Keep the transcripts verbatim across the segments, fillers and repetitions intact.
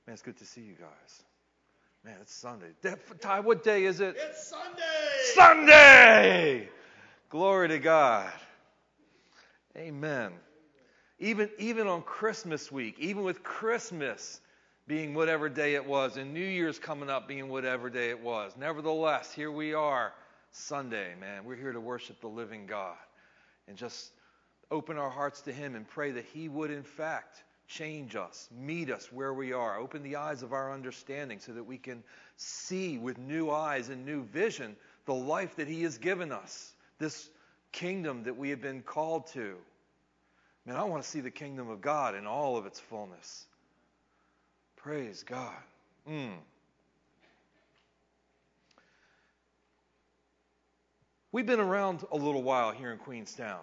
Man, it's good to see you guys. Man, it's Sunday. Ty, what day is it? It's Sunday! Sunday! Glory to God. Amen. Even, even on Christmas week, even with Christmas being whatever day it was, and New Year's coming up being whatever day it was, nevertheless, here we are, Sunday, man. We're here to worship the living God and just open our hearts to Him and pray that He would, in fact, change us, meet us where we are, open the eyes of our understanding so that we can see with new eyes and new vision the life that He has given us, this kingdom that we have been called to. Man, I want to see the kingdom of God in all of its fullness. Praise God. Mm. We've been around a little while here in Queenstown.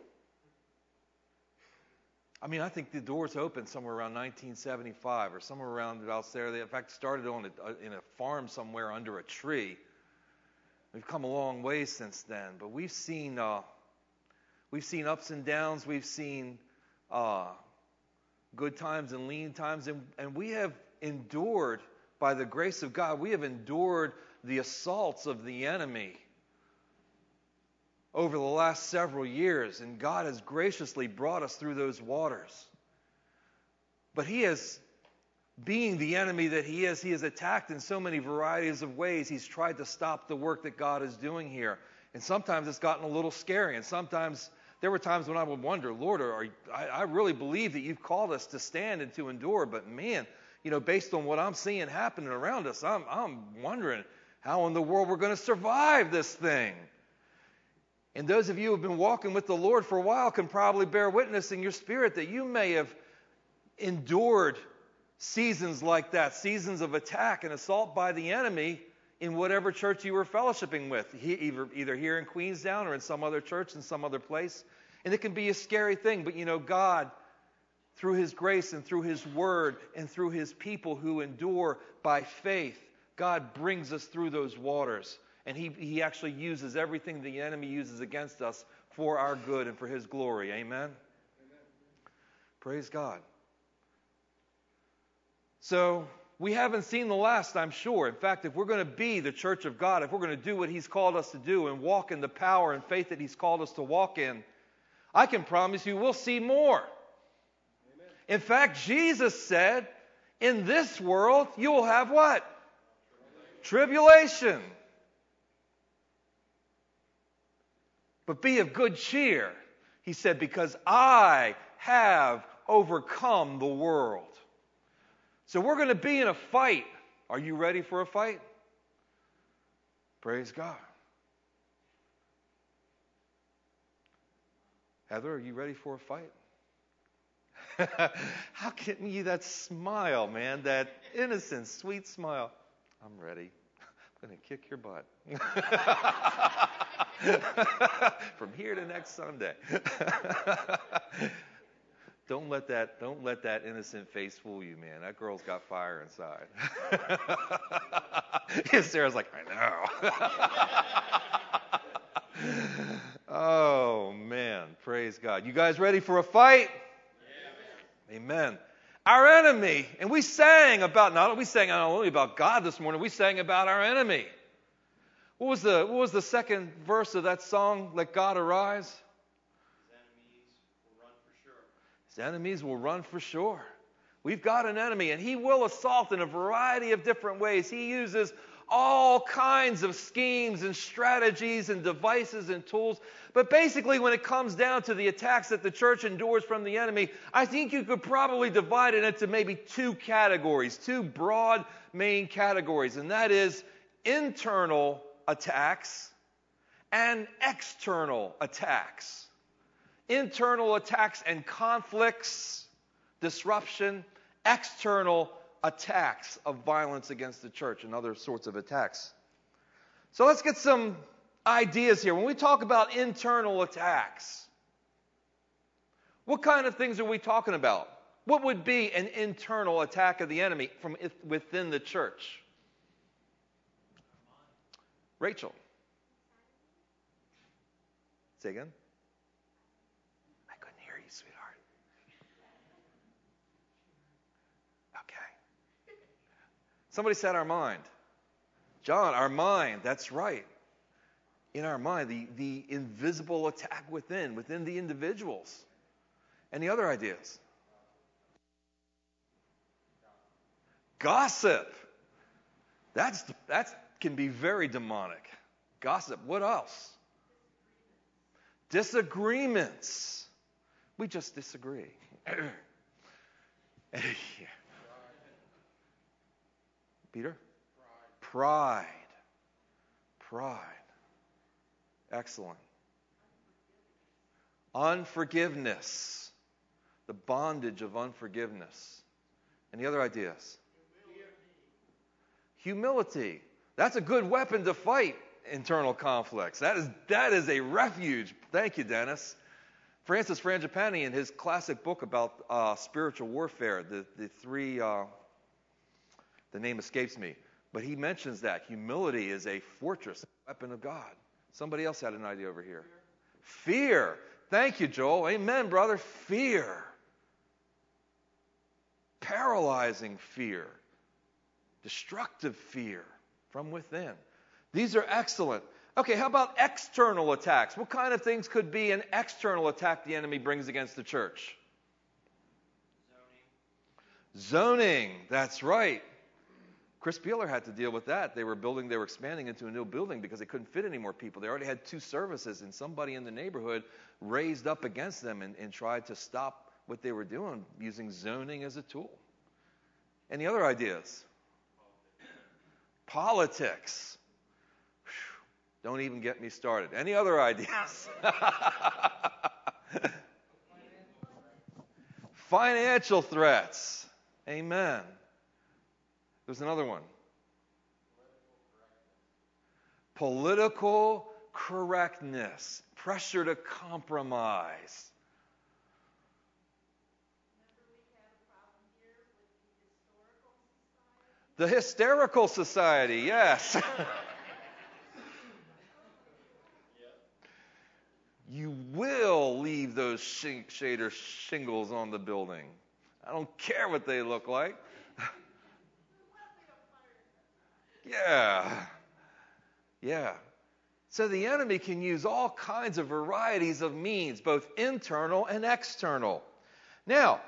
I mean, I think the doors opened somewhere around nineteen seventy-five or somewhere around about there. They, in fact, started on a, in a farm somewhere under a tree. We've come a long way since then, but we've seen uh, we've seen ups and downs. We've seen uh, good times and lean times, and, and we have endured, by the grace of God, we have endured the assaults of the enemy over the last several years, and God has graciously brought us through those waters. But He has, being the enemy that He is, He has attacked in so many varieties of ways. He's tried to stop the work that God is doing here. And sometimes it's gotten a little scary, and sometimes there were times when I would wonder, Lord, are you, I, I really believe that You've called us to stand and to endure, but man, you know, based on what I'm seeing happening around us, I'm, I'm wondering how in the world we're going to survive this thing. And those of you who have been walking with the Lord for a while can probably bear witness in your spirit that you may have endured seasons like that, seasons of attack and assault by the enemy in whatever church you were fellowshipping with, either, either here in Queenstown or in some other church in some other place. And it can be a scary thing, but you know, God, through His grace and through His word and through His people who endure by faith, God brings us through those waters. And he, he actually uses everything the enemy uses against us for our good and for His glory. Amen? Amen. Praise God. So, we haven't seen the last, I'm sure. In fact, if we're going to be the church of God, if we're going to do what He's called us to do and walk in the power and faith that He's called us to walk in, I can promise you we'll see more. Amen. In fact, Jesus said, in this world, you will have what? Tribulation. Tribulation. But be of good cheer, He said, because I have overcome the world. So we're going to be in a fight. Are you ready for a fight? Praise God. Heather, are you ready for a fight? How can you, that smile, man, that innocent, sweet smile. I'm ready. I'm going to kick your butt. From here to next Sunday. Don't let that don't let that innocent face fool you, man. That girl's got fire inside. Sarah's like, I know. Oh man, praise God. You guys ready for a fight? Yeah. Amen. Our enemy, and we sang about not we sang not only about God this morning, we sang about our enemy. What was the what was the second verse of that song, Let God Arise? His enemies will run for sure. We've got an enemy, and he will assault in a variety of different ways. He uses all kinds of schemes and strategies and devices and tools. But basically, when it comes down to the attacks that the church endures from the enemy, I think you could probably divide it into maybe two categories, two broad main categories, and that is internal attacks and external attacks. Internal attacks and conflicts, disruption, external attacks of violence against the church and other sorts of attacks. So let's get some ideas here. When we talk about internal attacks, what kind of things are we talking about? What would be an internal attack of the enemy from within the church? Rachel. Say again. Somebody said our mind. John, our mind, that's right. In our mind, the, the invisible attack within, within the individuals. Any other ideas? Gossip. That's, that can be very demonic. Gossip. What else? Disagreements. We just disagree. Peter? Pride. Pride. Excellent. Unforgiveness. The bondage of unforgiveness. Any other ideas? Humility. That's a good weapon to fight internal conflicts. That is that is a refuge. Thank you, Dennis. Francis Frangipani, in his classic book about uh, spiritual warfare, the, the three, uh, the name escapes me, but he mentions that humility is a fortress, a weapon of God. Somebody else had an idea over here. Fear. Thank you, Joel. Amen, brother. Fear. Paralyzing fear. Destructive fear from within. These are excellent. Okay, how about external attacks? What kind of things could be an external attack the enemy brings against the church? Zoning. Zoning, that's right. Chris Peeler had to deal with that. They were building, they were expanding into a new building because they couldn't fit any more people. They already had two services, and somebody in the neighborhood raised up against them and, and tried to stop what they were doing using zoning as a tool. Any other ideas? Politics. Don't even get me started. Any other ideas? Financial threats. Amen. There's another one. Political correctness. Pressure to compromise. The hysterical society, yes. You will leave those sh- shader shingles on the building. I don't care what they look like. Yeah. Yeah. So the enemy can use all kinds of varieties of means, both internal and external. Now,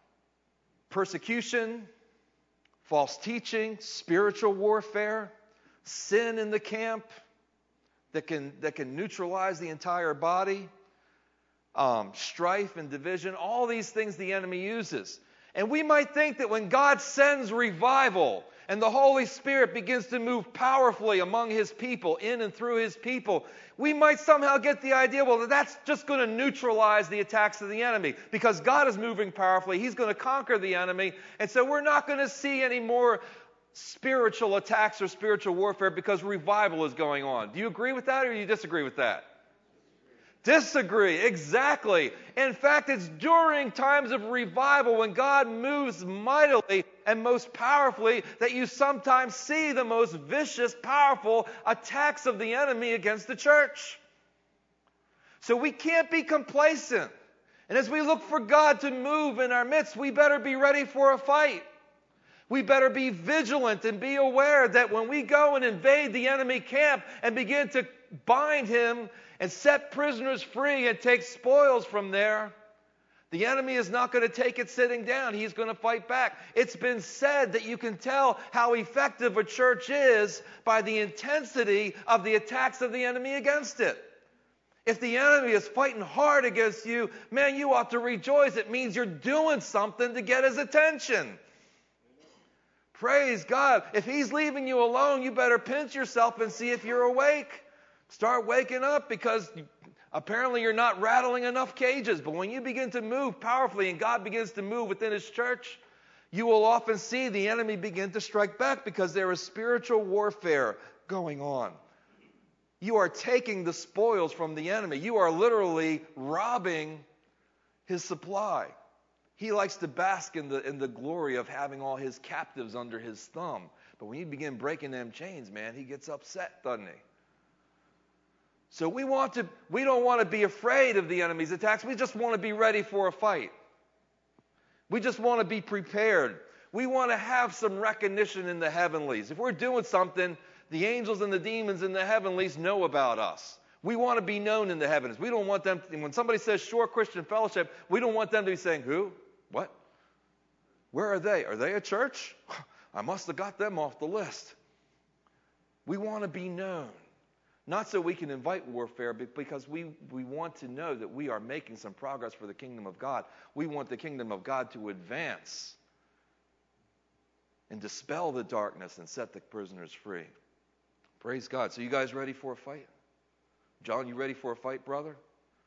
persecution, false teaching, spiritual warfare, sin in the camp that can that can neutralize the entire body, um, strife and division, all these things the enemy uses. And we might think that when God sends revival and the Holy Spirit begins to move powerfully among His people, in and through His people, we might somehow get the idea, well, that's just going to neutralize the attacks of the enemy. Because God is moving powerfully, He's going to conquer the enemy, and so we're not going to see any more spiritual attacks or spiritual warfare because revival is going on. Do you agree with that or do you disagree with that? Disagree, exactly. In fact, it's during times of revival when God moves mightily and most powerfully that you sometimes see the most vicious, powerful attacks of the enemy against the church. So we can't be complacent. And as we look for God to move in our midst, we better be ready for a fight. We better be vigilant and be aware that when we go and invade the enemy camp and begin to bind him and set prisoners free and take spoils from there, the enemy is not going to take it sitting down. He's going to fight back. It's been said that you can tell how effective a church is by the intensity of the attacks of the enemy against it. If the enemy is fighting hard against you, man, you ought to rejoice. It means you're doing something to get his attention. Praise God. If he's leaving you alone, you better pinch yourself and see if you're awake. Start waking up because apparently you're not rattling enough cages. But when you begin to move powerfully and God begins to move within His church, you will often see the enemy begin to strike back because there is spiritual warfare going on. You are taking the spoils from the enemy. You are literally robbing his supply. He likes to bask in the in the glory of having all his captives under his thumb. But when you begin breaking them chains, man, he gets upset, doesn't he? So we want to we don't want to be afraid of the enemy's attacks. We just want to be ready for a fight. We just want to be prepared. We want to have some recognition in the heavenlies. If we're doing something, the angels and the demons in the heavenlies know about us. We want to be known in the heavens. We don't want them, to, when somebody says Shore Christian Fellowship, we don't want them to be saying, who? What? Where are they? Are they a church? I must have got them off the list. We want to be known. Not so we can invite warfare, but because we, we want to know that we are making some progress for the kingdom of God. We want the kingdom of God to advance and dispel the darkness and set the prisoners free. Praise God. So you guys ready for a fight? John, you ready for a fight, brother?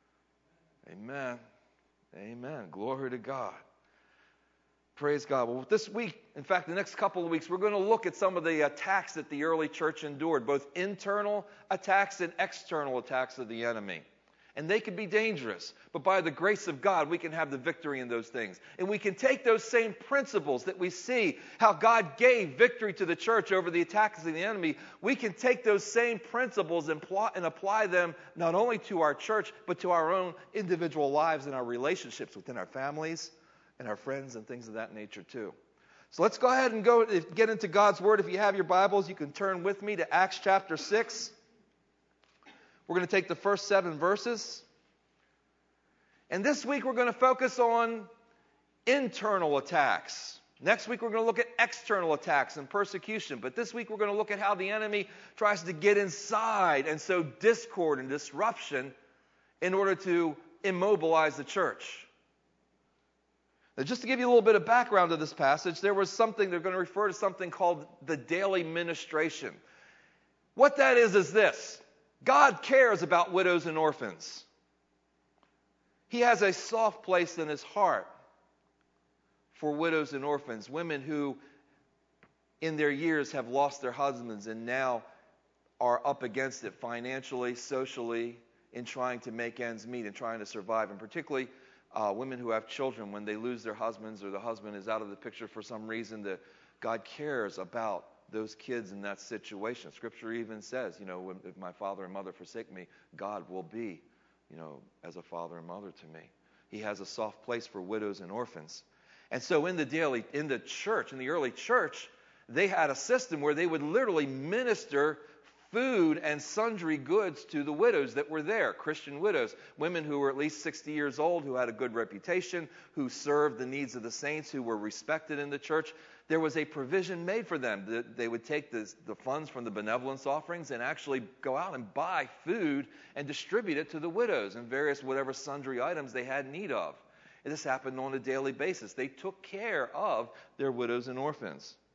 Amen. Amen. Glory to God. Praise God. Well, this week, in fact, the next couple of weeks, we're going to look at some of the attacks that the early church endured, both internal attacks and external attacks of the enemy. And they can be dangerous, but by the grace of God, we can have the victory in those things. And we can take those same principles that we see, how God gave victory to the church over the attacks of the enemy, we can take those same principles and, pl- and apply them not only to our church, but to our own individual lives and our relationships within our families and our friends and things of that nature too. So let's go ahead and go get into God's Word. If you have your Bibles, you can turn with me to Acts chapter six. We're going to take the first seven verses. And this week we're going to focus on internal attacks. Next week we're going to look at external attacks and persecution. But this week we're going to look at how the enemy tries to get inside and sow discord and disruption in order to immobilize the church. Now, just to give you a little bit of background to this passage, there was something, they're going to refer to something called the daily ministration. What that is is this. God cares about widows and orphans. He has a soft place in his heart for widows and orphans, women who in their years have lost their husbands and now are up against it financially, socially, in trying to make ends meet and trying to survive, and particularly uh, women who have children when they lose their husbands or the husband is out of the picture for some reason, that God cares about those kids in that situation. Scripture even says, you know, if my father and mother forsake me, God will be, you know, as a father and mother to me. He has a soft place for widows and orphans. And so in the daily, in the church, in the early church, they had a system where they would literally minister food and sundry goods to the widows that were there, Christian widows, women who were at least sixty years old, who had a good reputation, who served the needs of the saints, who were respected in the church. There was a provision made for them. They would take the, the funds from the benevolence offerings and actually go out and buy food and distribute it to the widows and various whatever sundry items they had need of. And this happened on a daily basis. They took care of their widows and orphans.